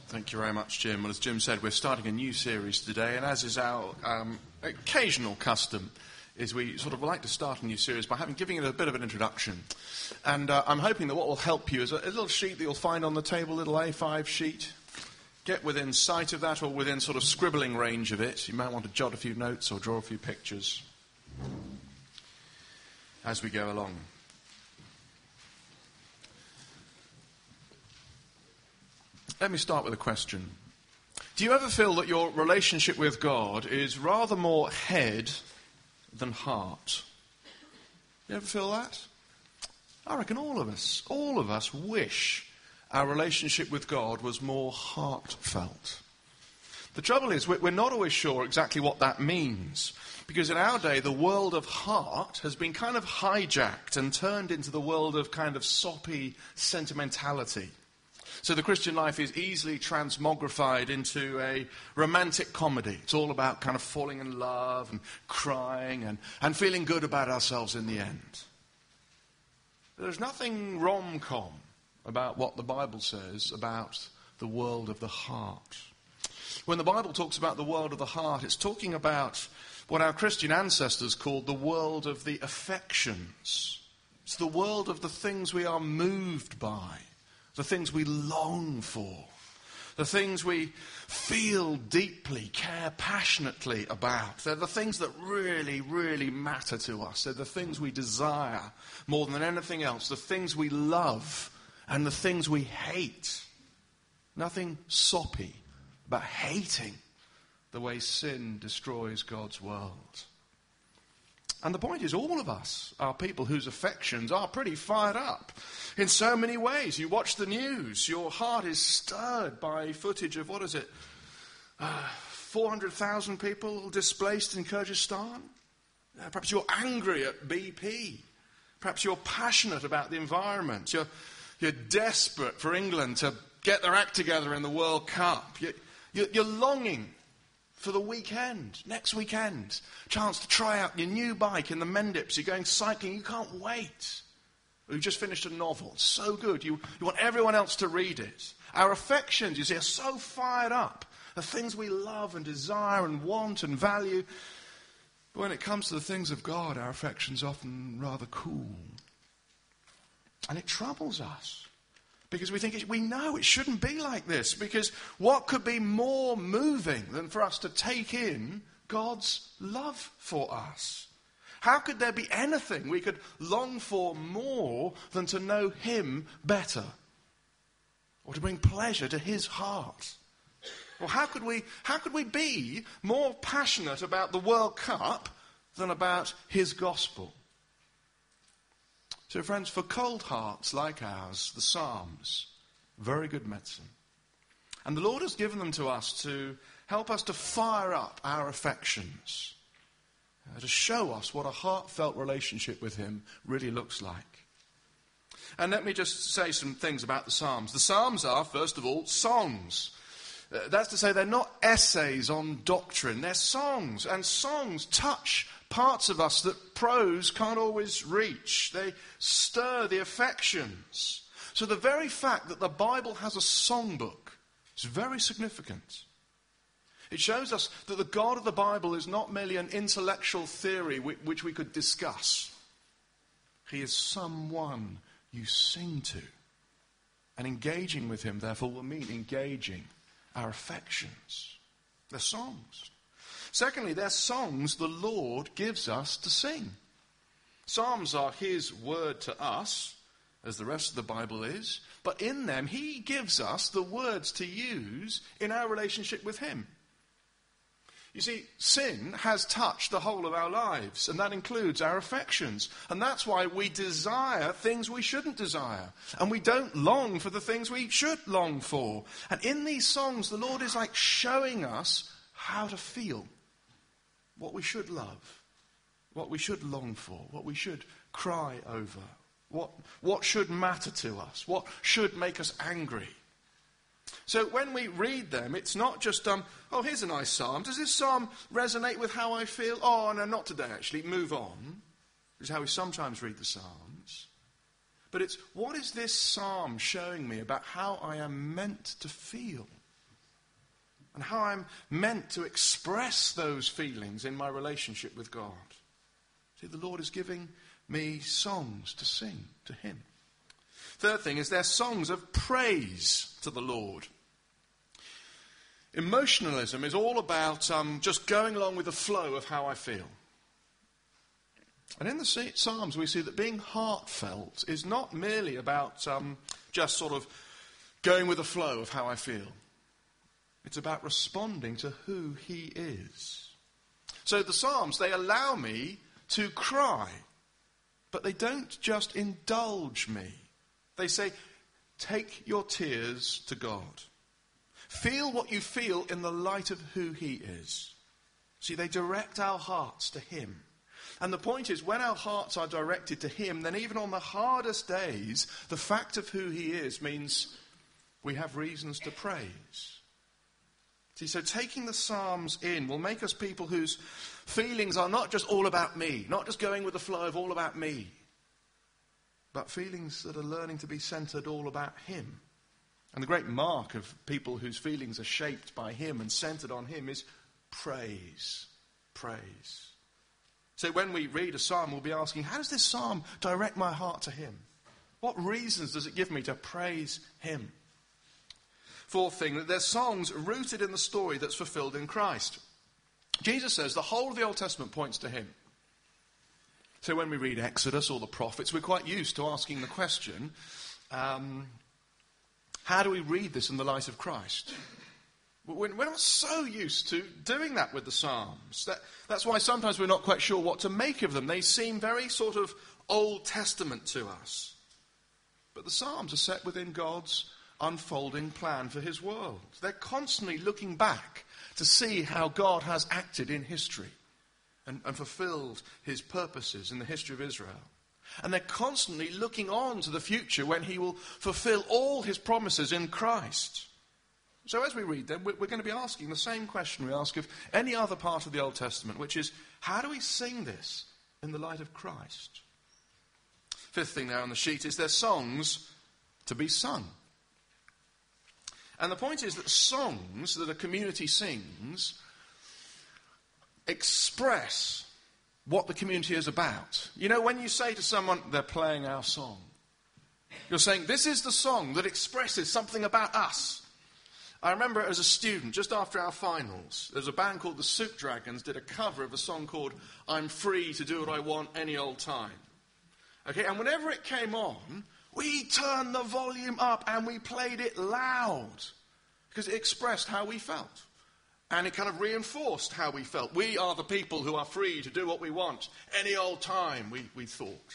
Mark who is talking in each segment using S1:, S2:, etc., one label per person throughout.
S1: Thank you very much, Jim. Well, as Jim said, we're starting a new series today, and as is our occasional custom, is we sort of like to start a new series by giving it a bit of an introduction. And I'm hoping that what will help you is a little sheet that you'll find on the table, a little A5 sheet. Get within sight of that or within sort of scribbling range of it. You might want to jot a few notes or draw a few pictures as we go along. Let me start with a question. Do you ever feel that your relationship with God is rather more head than heart? You ever feel that? I reckon all of us wish our relationship with God was more heartfelt. The trouble is, we're not always sure exactly what that means. Because in our day, the world of heart has been kind of hijacked and turned into the world of kind of soppy sentimentality. So the Christian life is easily transmogrified into a romantic comedy. It's all about kind of falling in love and crying and feeling good about ourselves in the end. But there's nothing rom-com about what the Bible says about the world of the heart. When the Bible talks about the world of the heart, it's talking about what our Christian ancestors called the world of the affections. It's the world of the things we are moved by. The things we long for, the things we feel deeply, care passionately about. They're the things that really, really matter to us. They're the things we desire more than anything else, the things we love and the things we hate. Nothing soppy about hating the way sin destroys God's world. And the point is, all of us are people whose affections are pretty fired up in so many ways. You watch the news, your heart is stirred by footage of, 400,000 people displaced in Kyrgyzstan? Perhaps you're angry at BP. Perhaps you're passionate about the environment. You're desperate for England to get their act together in the World Cup. You're longing for the weekend, next weekend, chance to try out your new bike in the Mendips. You're going cycling, you can't wait. Or you've just finished a novel, it's so good, you want everyone else to read it. Our affections, you see, are so fired up. The things we love and desire and want and value. But when it comes to the things of God, our affections are often rather cool. And it troubles us. Because we know it shouldn't be like this. Because what could be more moving than for us to take in God's love for us? How could there be anything we could long for more than to know Him better? Or to bring pleasure to His heart? Or how could we be more passionate about the World Cup than about His gospel? So friends, for cold hearts like ours, the Psalms, very good medicine. And the Lord has given them to us to help us to fire up our affections, to show us what a heartfelt relationship with Him really looks like. And let me just say some things about the Psalms. The Psalms are, first of all, songs. That's to say, they're not essays on doctrine, they're songs. And songs touch parts of us that prose can't always reach. They stir the affections. So the very fact that the Bible has a songbook is very significant. It shows us that the God of the Bible is not merely an intellectual theory which we could discuss. He is someone you sing to. And engaging with Him, therefore, will mean engaging our affections. They're songs. Secondly, they're songs the Lord gives us to sing. Psalms are His word to us, as the rest of the Bible is, but in them He gives us the words to use in our relationship with Him. You see, sin has touched the whole of our lives, and that includes our affections. And that's why we desire things we shouldn't desire. And we don't long for the things we should long for. And in these songs, the Lord is like showing us how to feel. What we should love. What we should long for. What we should cry over. What should matter to us. What should make us angry. So when we read them, it's not just, here's a nice psalm. Does this psalm resonate with how I feel? Oh, no, not today, actually. Move on. This is how we sometimes read the Psalms. But it's, what is this psalm showing me about how I am meant to feel? and how I'm meant to express those feelings in my relationship with God. See, the Lord is giving me songs to sing to him. Third thing is they're songs of praise to the Lord. Emotionalism is all about just going along with the flow of how I feel. And in the Psalms we see that being heartfelt is not merely about just sort of going with the flow of how I feel. It's about responding to who he is. So the Psalms, they allow me to cry, but they don't just indulge me. They say, take your tears to God. Feel what you feel in the light of who he is. See, they direct our hearts to him. And the point is, when our hearts are directed to him, then even on the hardest days, the fact of who he is means we have reasons to praise. See, so taking the Psalms in will make us people whose feelings are not just all about me, not just going with the flow of all about me, but feelings that are learning to be centered all about him. And the great mark of people whose feelings are shaped by him and centered on him is praise. Praise. So when we read a psalm, we'll be asking, how does this psalm direct my heart to him? What reasons does it give me to praise him? Fourth thing, that they're songs rooted in the story that's fulfilled in Christ. Jesus says the whole of the Old Testament points to him. So when we read Exodus or the prophets, we're quite used to asking the question, how do we read this in the light of Christ? We're not so used to doing that with the Psalms. That's why sometimes we're not quite sure what to make of them. They seem very sort of Old Testament to us. But the Psalms are set within God's unfolding plan for his world. They're constantly looking back to see how God has acted in history and fulfilled his purposes in the history of Israel. And they're constantly looking on to the future when he will fulfill all his promises in Christ. So as we read them, we're going to be asking the same question we ask of any other part of the Old Testament, which is, how do we sing this in the light of Christ? Fifth thing there on the sheet is they're songs to be sung. And the point is that songs that a community sings express what the community is about. You know, when you say to someone, they're playing our song, you're saying, this is the song that expresses something about us. I remember as a student, just after our finals, there was a band called the Soup Dragons did a cover of a song called I'm Free to Do What I Want Any Old Time. Okay, and whenever it came on, we turned the volume up and we played it loud because it expressed how we felt. And it kind of reinforced how we felt. We are the people who are free to do what we want any old time, we thought.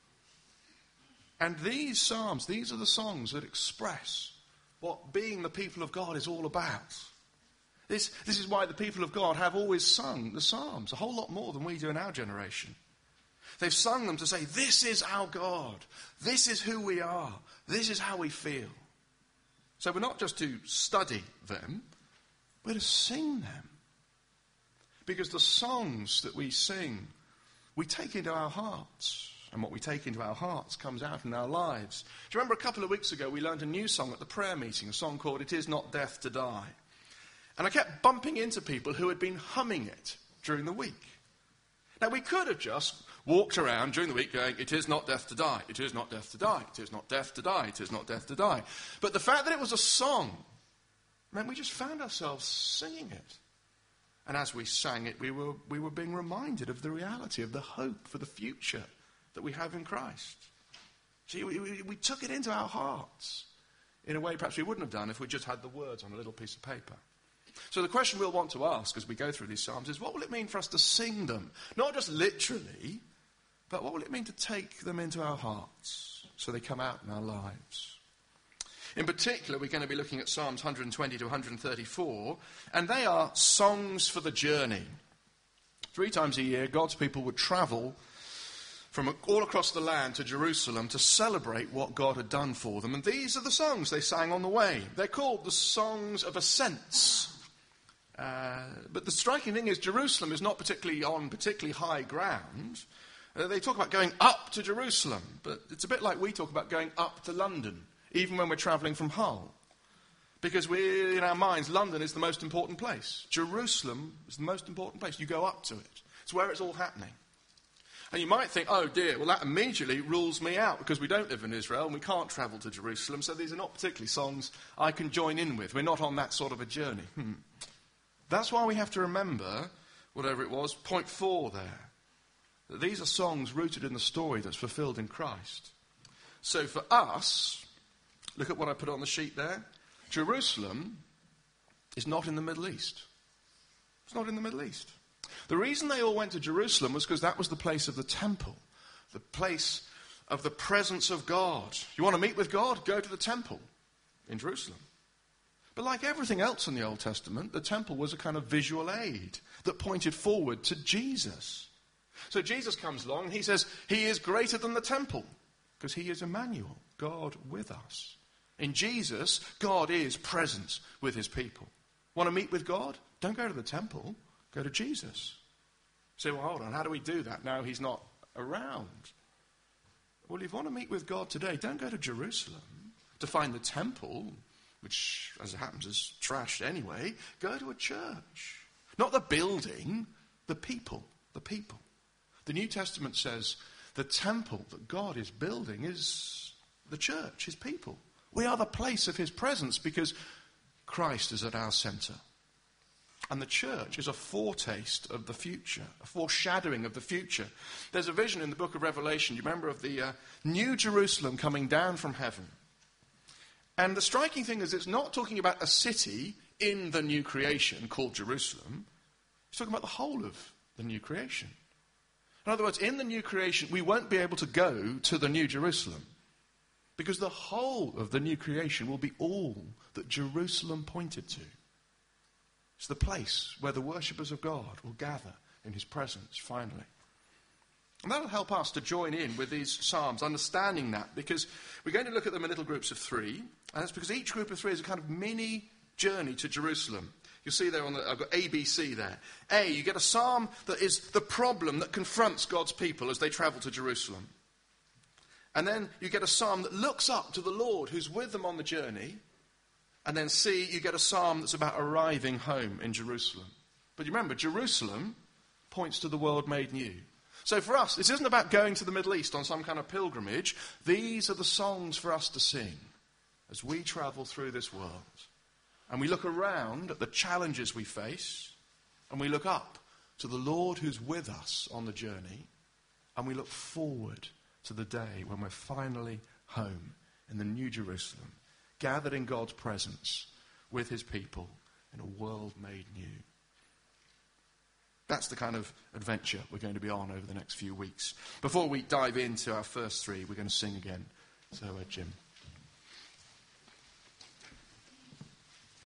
S1: And these psalms, these are the songs that express what being the people of God is all about. This is why the people of God have always sung the psalms, a whole lot more than we do in our generation. They've sung them to say, this is our God. This is who we are. This is how we feel. So we're not just to study them, we're to sing them. Because the songs that we sing, we take into our hearts. And what we take into our hearts comes out in our lives. Do you remember a couple of weeks ago we learned a new song at the prayer meeting, a song called It Is Not Death to Die. And I kept bumping into people who had been humming it during the week. Now we could have just walked around during the week going, it is not death to die, it is not death to die, it is not death to die, it is not death to die. But the fact that it was a song meant we just found ourselves singing it. And as we sang it, we were being reminded of the reality of the hope for the future that we have in Christ. See, we took it into our hearts in a way perhaps we wouldn't have done if we just had the words on a little piece of paper. So the question we'll want to ask as we go through these psalms is, what will it mean for us to sing them? Not just literally, but what will it mean to take them into our hearts so they come out in our lives? In particular, we're going to be looking at Psalms 120 to 134, and they are songs for the journey. 3 times a year, God's people would travel from all across the land to Jerusalem to celebrate what God had done for them. And these are the songs they sang on the way. They're called the Songs of Ascents. But the striking thing is Jerusalem is not particularly on particularly high ground. They talk about going up to Jerusalem, but it's a bit like we talk about going up to London, even when we're travelling from Hull. Because in our minds, London is the most important place. Jerusalem is the most important place. You go up to it. It's where it's all happening. And you might think, oh dear, well that immediately rules me out because we don't live in Israel and we can't travel to Jerusalem, so these are not particularly songs I can join in with. We're not on that sort of a journey. That's why we have to remember, whatever it was, point 4 there, that these are songs rooted in the story that's fulfilled in Christ. So for us, look at what I put on the sheet there. Jerusalem is not in the Middle East. It's not in the Middle East. The reason they all went to Jerusalem was because that was the place of the temple, the place of the presence of God. You want to meet with God? Go to the temple in Jerusalem. But like everything else in the Old Testament, the temple was a kind of visual aid that pointed forward to Jesus. So Jesus comes along and he says he is greater than the temple because he is Emmanuel, God with us. In Jesus, God is present with his people. Want to meet with God? Don't go to the temple. Go to Jesus. You say, well, hold on, how do we do that now he's not around? Well, if you want to meet with God today, don't go to Jerusalem to find the temple, which, as it happens, is trashed anyway. Go to a church. Not the building, the people. The people. The New Testament says the temple that God is building is the church, his people. We are the place of his presence because Christ is at our centre. And the church is a foretaste of the future, a foreshadowing of the future. There's a vision in the book of Revelation, you remember, of the new Jerusalem coming down from heaven. And the striking thing is it's not talking about a city in the new creation called Jerusalem. It's talking about the whole of the new creation. In other words, in the new creation, we won't be able to go to the new Jerusalem because the whole of the new creation will be all that Jerusalem pointed to. It's the place where the worshippers of God will gather in his presence, finally. And that'll help us to join in with these psalms, understanding that, because we're going to look at them in little groups of 3, and that's because each group of 3 is a kind of mini journey to Jerusalem. You'll see there I've got ABC there. A, you get a psalm that is the problem that confronts God's people as they travel to Jerusalem. And then you get a psalm that looks up to the Lord who's with them on the journey. And then C, you get a psalm that's about arriving home in Jerusalem. But you remember, Jerusalem points to the world made new. So for us, this isn't about going to the Middle East on some kind of pilgrimage. These are the songs for us to sing as we travel through this world. And we look around at the challenges we face, and we look up to the Lord who's with us on the journey, and we look forward to the day when we're finally home in the New Jerusalem, gathered in God's presence with his people in a world made new. That's the kind of adventure we're going to be on over the next few weeks. Before we dive into our first 3, we're going to sing again. So, Jim.